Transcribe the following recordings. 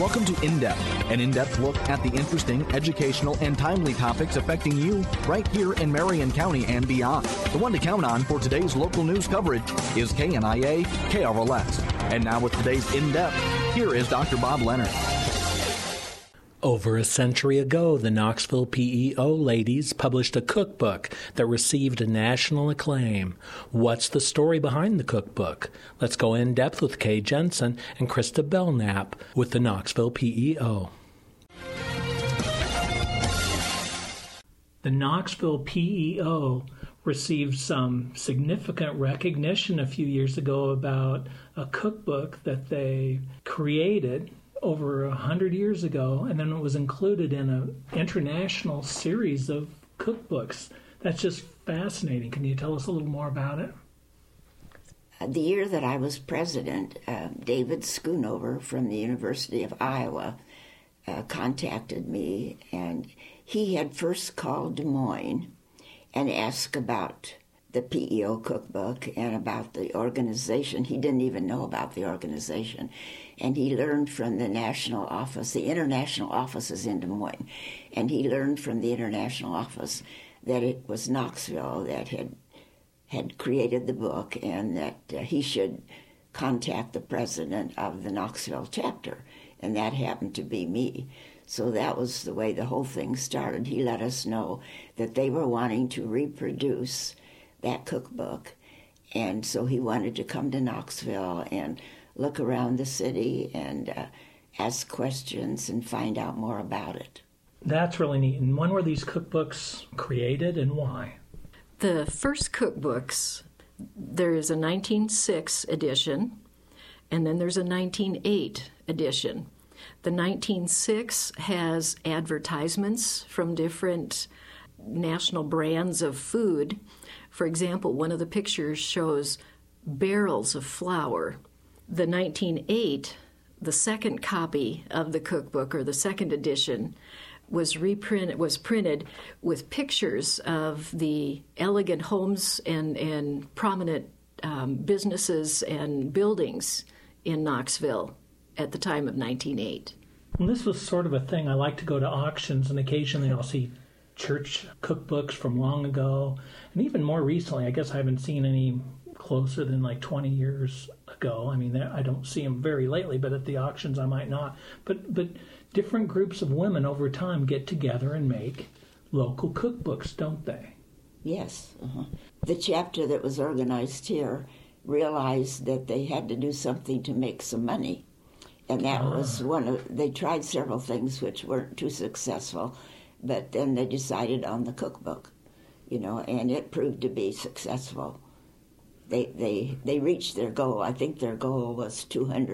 Welcome to In Depth, an in-depth look at the interesting, educational, and timely topics affecting you right here in Marion County and beyond. The one to count on for today's local news coverage is KNIA KRLS. And now with today's In Depth, here is Dr. Bob Leonard. Over a century ago, the Knoxville PEO ladies published a cookbook that received national acclaim. What's the story behind the cookbook? Let's go in depth with Kay Jensen and Krista Belknap with the Knoxville PEO. The Knoxville PEO received some significant recognition a few years ago about a cookbook that they created over 100 years ago, and then it was included in an international series of cookbooks. That's just fascinating. Can you tell us a little more about it? The year that I was president, David Schoonover from the University of Iowa contacted me, and he had first called Des Moines and asked about the PEO cookbook and about the organization. He didn't even know about the organization. And he learned from the national office, the international office is in Des Moines, and he learned from the international office that it was Knoxville that had created the book, and that he should contact the president of the Knoxville chapter, and that happened to be me. So that was the way the whole thing started. He let us know that they were wanting to reproduce that cookbook, and so he wanted to come to Knoxville and look around the city and ask questions and find out more about it. That's really neat. And when were these cookbooks created and why? The first cookbooks, there is a 1906 edition, and then there's a 1908 edition. The 1906 has advertisements from different national brands of food. For example, one of the pictures shows barrels of flour. The 1908, the second copy of the cookbook, or the second edition, was printed with pictures of the elegant homes and prominent businesses and buildings in Knoxville at the time of 1908. And this was sort of a thing. I like to go to auctions, and occasionally I'll see church cookbooks from long ago, and even more recently. I guess I haven't seen any closer than like 20 years ago. I mean, I don't see them very lately, but at the auctions I might not. But different groups of women over time get together and make local cookbooks, don't they? Yes. Uh-huh. The chapter that was organized here realized that they had to do something to make some money. And that was they tried several things which weren't too successful, but then they decided on the cookbook, and it proved to be successful. They reached their goal. I think their goal was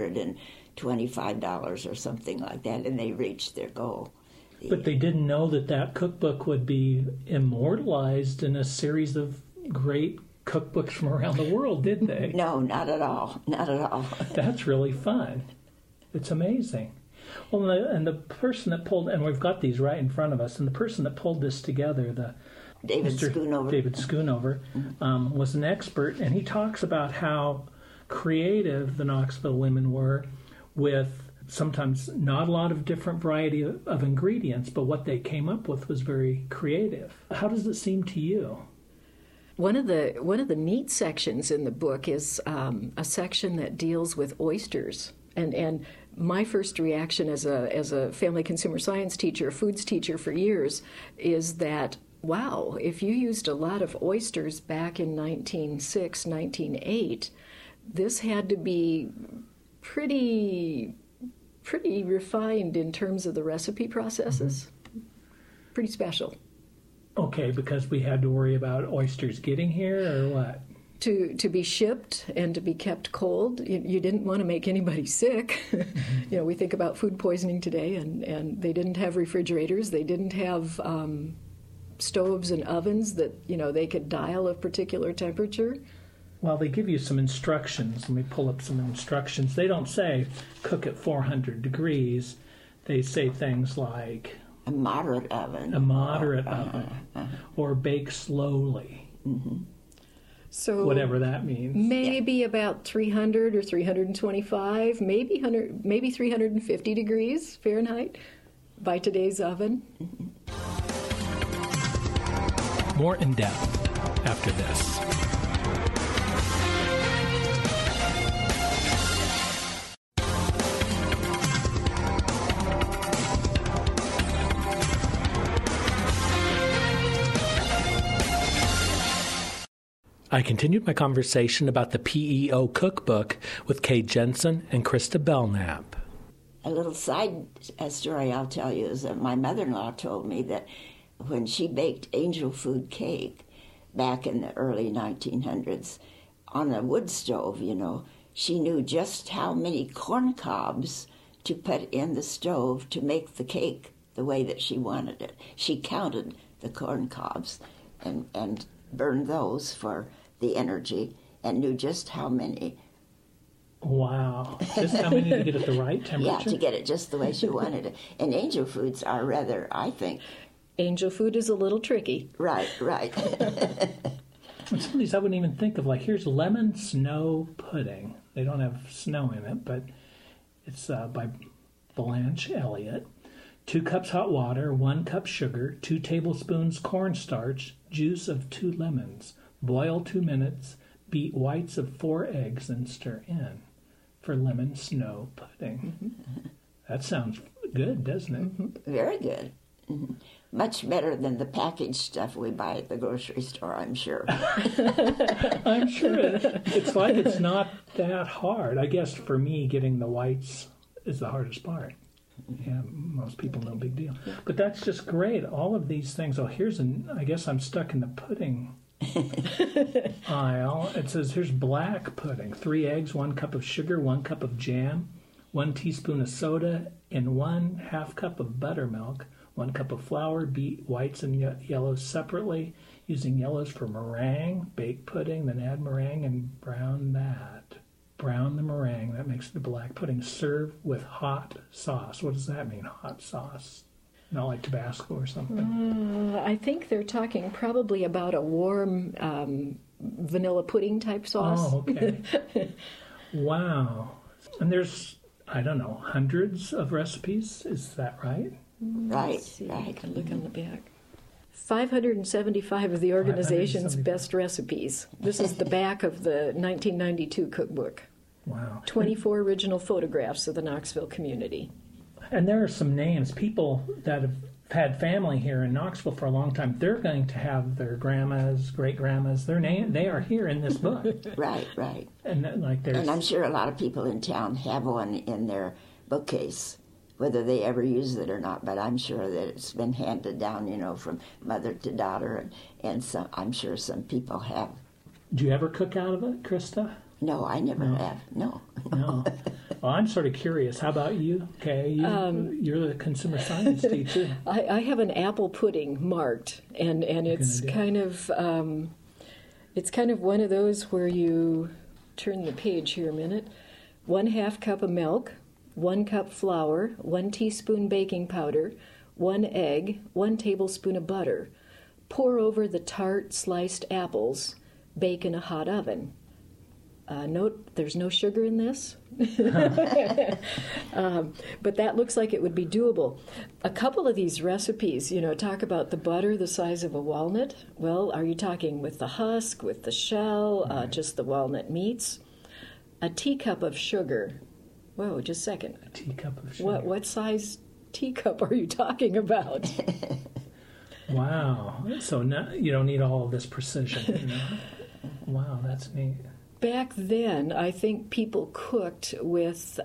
$225 or something like that, and they reached their goal. But they didn't know that cookbook would be immortalized in a series of great cookbooks from around the world, did they? No, not at all. Not at all. That's really fun. It's amazing. Well, and the person that pulled, and we've got these right in front of us, and the person that pulled this together, David Schoonover, was an expert, and he talks about how creative the Knoxville women were with sometimes not a lot of different variety of ingredients, but what they came up with was very creative. How does it seem to you? One of the neat sections in the book is a section that deals with oysters. And my first reaction as a family consumer science teacher, a foods teacher for years, is that, wow, if you used a lot of oysters back in 1906, 1908, this had to be pretty refined in terms of the recipe processes. Mm-hmm. Pretty special. Okay, because we had to worry about oysters getting here, or what? To be shipped and to be kept cold. You didn't want to make anybody sick. Mm-hmm. We think about food poisoning today, and they didn't have refrigerators. They didn't have stoves and ovens that, they could dial a particular temperature. Well, they give you some instructions. Let me pull up some instructions. They don't say cook at 400 degrees. They say things like a moderate oven. Or bake slowly. Mm-hmm. So whatever that means. Maybe about 300 or 325, maybe 350 degrees Fahrenheit by today's oven. More in depth after this. I continued my conversation about the PEO cookbook with Kay Jensen and Krista Belknap. A little side story I'll tell you is that my mother-in-law told me that when she baked angel food cake back in the early 1900s on a wood stove, she knew just how many corn cobs to put in the stove to make the cake the way that she wanted it. She counted the corn cobs and burned those for the energy and knew just how many. Wow. Just how many to get it the right temperature? Yeah, to get it just the way she wanted it. And angel foods are rather, I think... Angel food is a little tricky. Right. Some of these I wouldn't even think of. Like, here's lemon snow pudding. They don't have snow in it, but it's by Blanche Elliott. 2 cups hot water, 1 cup sugar, 2 tablespoons cornstarch, juice of 2 lemons. Boil 2 minutes. Beat whites of 4 eggs and stir in for lemon snow pudding. Mm-hmm. That sounds good, doesn't it? Mm-hmm. Very good. Mm-hmm. Much better than the packaged stuff we buy at the grocery store, I'm sure. I'm sure. It's like it's not that hard. I guess for me, getting the whites is the hardest part. Yeah, most people, no big deal. But that's just great. All of these things. Oh, I guess I'm stuck in the pudding aisle. It says here's black pudding. 3 eggs, 1 cup of sugar, 1 cup of jam, 1 teaspoon of soda, and 1/2 cup of buttermilk. 1 cup of flour. Beat whites and yellows separately, using yellows for meringue. Bake pudding, then add meringue and brown that. Brown the meringue. That makes the black pudding. Serve with hot sauce. What does that mean, hot sauce? Not like Tabasco or something? I think they're talking probably about a warm vanilla pudding type sauce. Oh, okay. Wow. And there's, I don't know, hundreds of recipes. Is that right? Right. I can look on the back. 575 of the organization's best recipes. This is the back of the 1992 cookbook. Wow. 24 original photographs of the Knoxville community. And there are some names, people that have had family here in Knoxville for a long time. They're going to have their grandmas, great-grandmas, their name. They are here in this book. Right. And I'm sure a lot of people in town have one in their bookcase, whether they ever use it or not, but I'm sure that it's been handed down, from mother to daughter, and some, I'm sure some people have. Do you ever cook out of it, Krista? No, I never have. No. No. Well, I'm sort of curious. How about you, Kay? You're the consumer science teacher. I have an apple pudding marked, and it's kind of one of those where you turn the page here a minute. 1/2 cup of milk, 1 cup flour, 1 teaspoon baking powder, 1 egg, 1 tablespoon of butter. Pour over the tart sliced apples. Bake in a hot oven. Note, there's no sugar in this. But that looks like it would be doable. A couple of these recipes, talk about the butter the size of a walnut. Well, are you talking with the husk, with the shell, just the walnut meats? A teacup of sugar. Whoa, just a second. A teacup of sugar. What size teacup are you talking about? Wow. So you don't need all of this precision. Wow, that's neat. Back then, I think people cooked with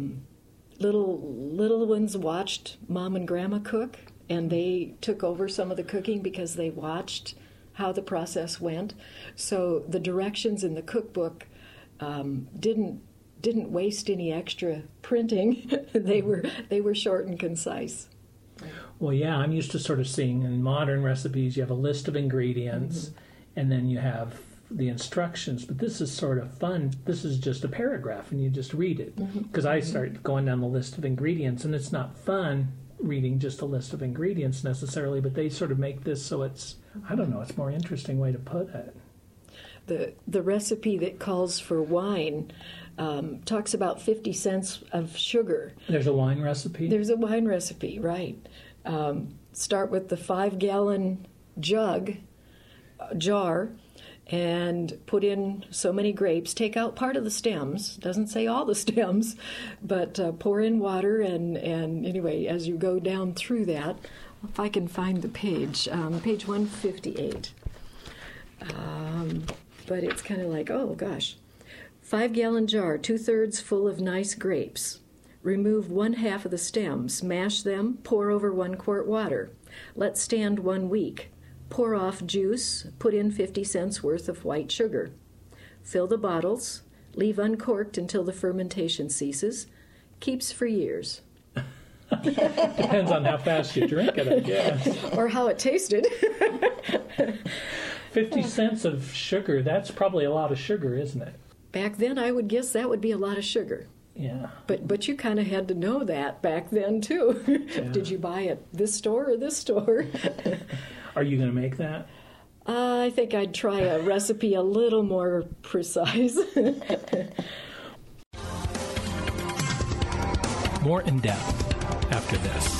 little ones watched Mom and Grandma cook, and they took over some of the cooking because they watched how the process went. So the directions in the cookbook didn't waste any extra printing. They were short and concise. Well, yeah, I'm used to sort of seeing in modern recipes you have a list of ingredients, and then you have the instructions, but this is sort of fun. This is just a paragraph and you just read it, because I start going down the list of ingredients, and it's not fun reading just a list of ingredients necessarily, but they sort of make this so it's, I don't know, it's a more interesting way to put it. The recipe that calls for wine talks about 50 cents of sugar. There's a wine recipe? There's a wine recipe, right. Start with the 5-gallon jar, and put in so many grapes. Take out part of the stems. Doesn't say all the stems, but pour in water. And anyway, as you go down through that, if I can find the page, page 158. But it's kind of like, oh gosh. 5-gallon jar, 2/3 full of nice grapes. Remove 1/2 of the stems, mash them, pour over 1 quart water. Let stand 1 week. Pour off juice, put in 50 cents worth of white sugar. Fill the bottles, leave uncorked until the fermentation ceases. Keeps for years. Depends on how fast you drink it, I guess. Or how it tasted. 50 cents of sugar, that's probably a lot of sugar, isn't it? Back then, I would guess that would be a lot of sugar. Yeah. But you kind of had to know that back then, too. Yeah. Did you buy at this store or this store? Are you going to make that? I think I'd try a recipe a little more precise. More in depth after this.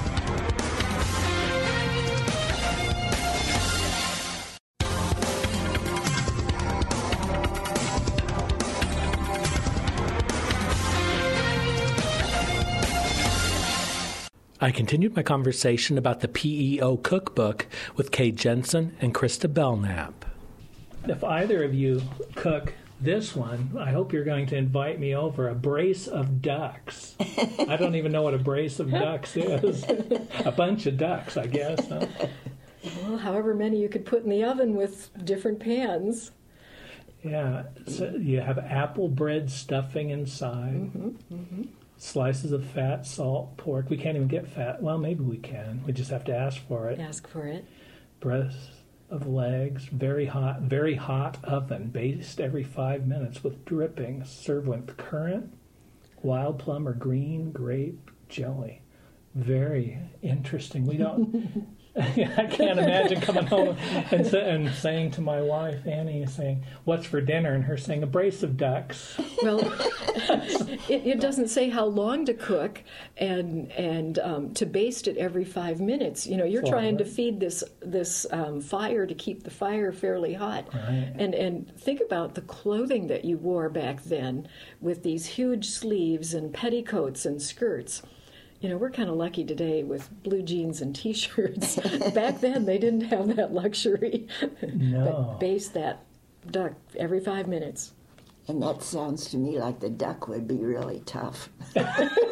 I continued my conversation about the PEO cookbook with Kay Jensen and Krista Belknap. If either of you cook this one, I hope you're going to invite me over. A brace of ducks. I don't even know what a brace of ducks is. A bunch of ducks, I guess. Huh? Well, however many you could put in the oven with different pans. Yeah, so you have apple bread stuffing inside. Mm-hmm, mm-hmm. Slices of fat, salt, pork. We can't even get fat. Well, maybe we can. We just have to ask for it. Ask for it. Breasts of legs, very hot oven, based every 5 minutes with drippings. Served with currant, wild plum, or green grape jelly. Very interesting. We don't... I can't imagine coming home and saying to my wife, Annie, saying, "What's for dinner?" and her saying, "A brace of ducks." Well, it doesn't say how long to cook and to baste it every 5 minutes. You know, you're trying to feed this fire to keep the fire fairly hot. Right. And think about the clothing that you wore back then with these huge sleeves and petticoats and skirts. You know, we're kind of lucky today with blue jeans and T-shirts. Back then, they didn't have that luxury. No. But baste that duck every 5 minutes. And that sounds to me like the duck would be really tough. If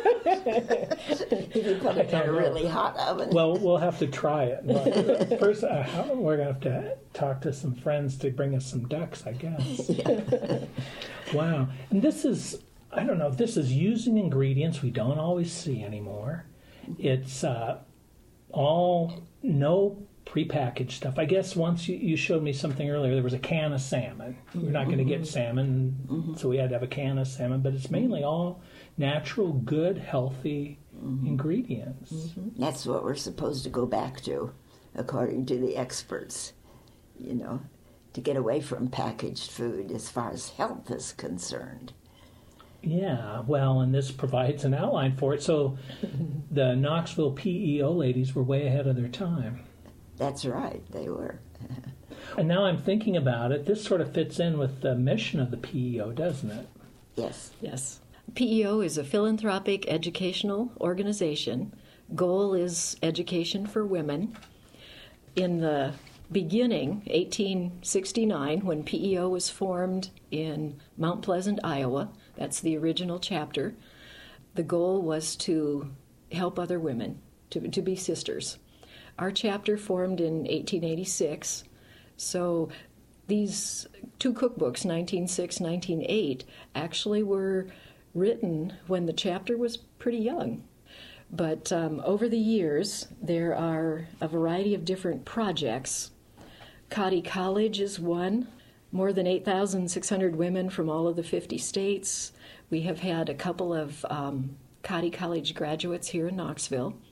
you put it in a really hot oven. Well, we'll have to try it. But first, we're going to have to talk to some friends to bring us some ducks, I guess. Yeah. Wow. And this is... I don't know if this is using ingredients we don't always see anymore. It's all no prepackaged stuff. I guess once you showed me something earlier, there was a can of salmon. We're not going to get salmon, so we had to have a can of salmon. But it's mainly all natural, good, healthy ingredients. Mm-hmm. That's what we're supposed to go back to, according to the experts, you know, to get away from packaged food as far as health is concerned. Yeah, well, and this provides an outline for it. So the Knoxville PEO ladies were way ahead of their time. That's right, they were. And now I'm thinking about it, this sort of fits in with the mission of the PEO, doesn't it? Yes. Yes. PEO is a philanthropic educational organization. Goal is education for women. In the beginning, 1869, when PEO was formed in Mount Pleasant, Iowa, that's the original chapter, the goal was to help other women, to be sisters. Our chapter formed in 1886, so these two cookbooks, 1906, 1908, actually were written when the chapter was pretty young. But over the years, there are a variety of different projects. Cottey College is one. More than 8,600 women from all of the 50 states. We have had a couple of Cottey College graduates here in Knoxville.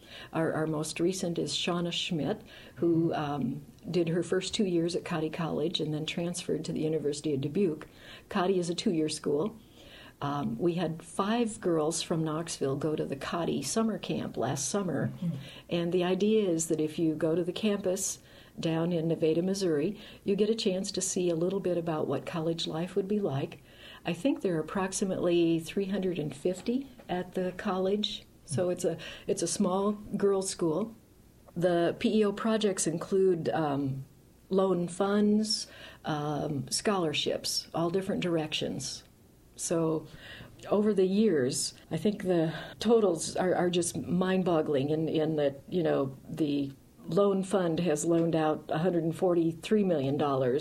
Our most recent is Shauna Schmidt, who did her first 2 years at Cottey College and then transferred to the University of Dubuque. Cottey is a 2-year school. We had 5 girls from Knoxville go to the Cottey summer camp last summer, and the idea is that if you go to the campus down in Nevada, Missouri, you get a chance to see a little bit about what college life would be like. I think there are approximately 350 at the college, so it's a small girls' school. The PEO projects include loan funds, scholarships, all different directions. So over the years, I think the totals are just mind-boggling in that, the loan fund has loaned out $143 million.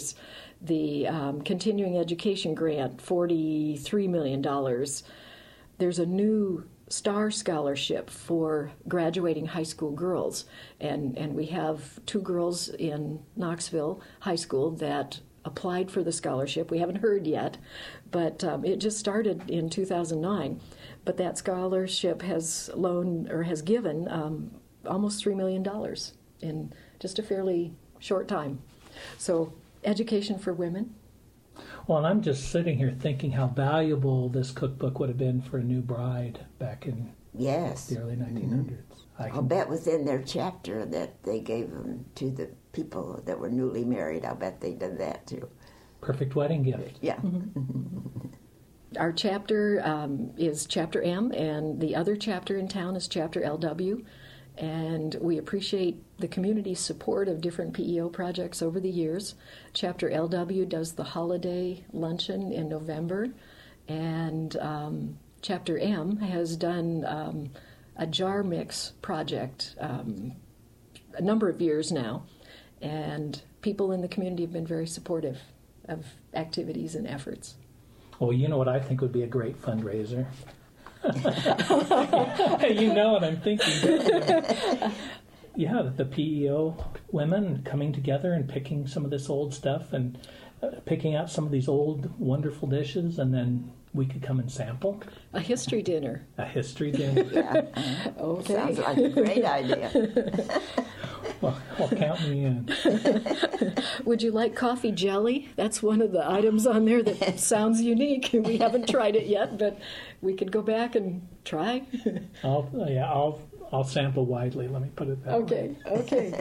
The continuing education grant, $43 million. There's a new STAR scholarship for graduating high school girls, and we have 2 girls in Knoxville High School that applied for the scholarship. We haven't heard yet, but it just started in 2009. But that scholarship has given almost $3 million in just a fairly short time. So education for women. Well, and I'm just sitting here thinking how valuable this cookbook would have been for a new bride back in the early 1900s. I'll bet within their chapter that they gave them to the people that were newly married. I'll bet they did that too. Perfect wedding gift. Yeah. Our chapter is Chapter M, and the other chapter in town is Chapter LW. And we appreciate the community's support of different PEO projects over the years. Chapter LW does the holiday luncheon in November, and Chapter M has done a jar mix project a number of years now, and people in the community have been very supportive of activities and efforts. Well, you know what I think would be a great fundraiser? You know what I'm thinking. Yeah, the PEO women coming together and picking some of this old stuff and picking out some of these old wonderful dishes, and then we could come and sample. A history dinner. A history dinner. Yeah. Okay. Sounds like a great idea. Well, count me in. Would you like coffee jelly? That's one of the items on there that sounds unique. We haven't tried it yet, but we could go back and try. I'll sample widely. Let me put it that way. Okay.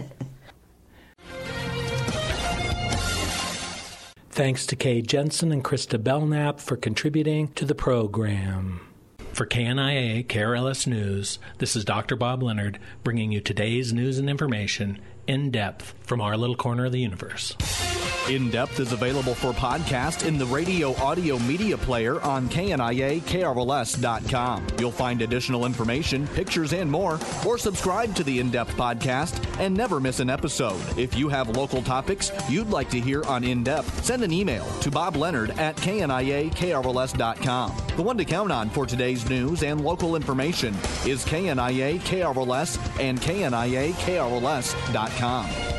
Thanks to Kay Jensen and Krista Belknap for contributing to the program. For KNIA KRLS News, this is Dr. Bob Leonard bringing you today's news and information in depth from our little corner of the universe. In Depth is available for podcast in the radio audio media player on KNIA-KRLS.com. You'll find additional information, pictures, and more, or subscribe to the In Depth podcast and never miss an episode. If you have local topics you'd like to hear on In Depth, send an email to bobleonard@KNIA-KRLS.com. The one to count on for today's news and local information is KNIA-KRLS and KNIA-KRLS.com.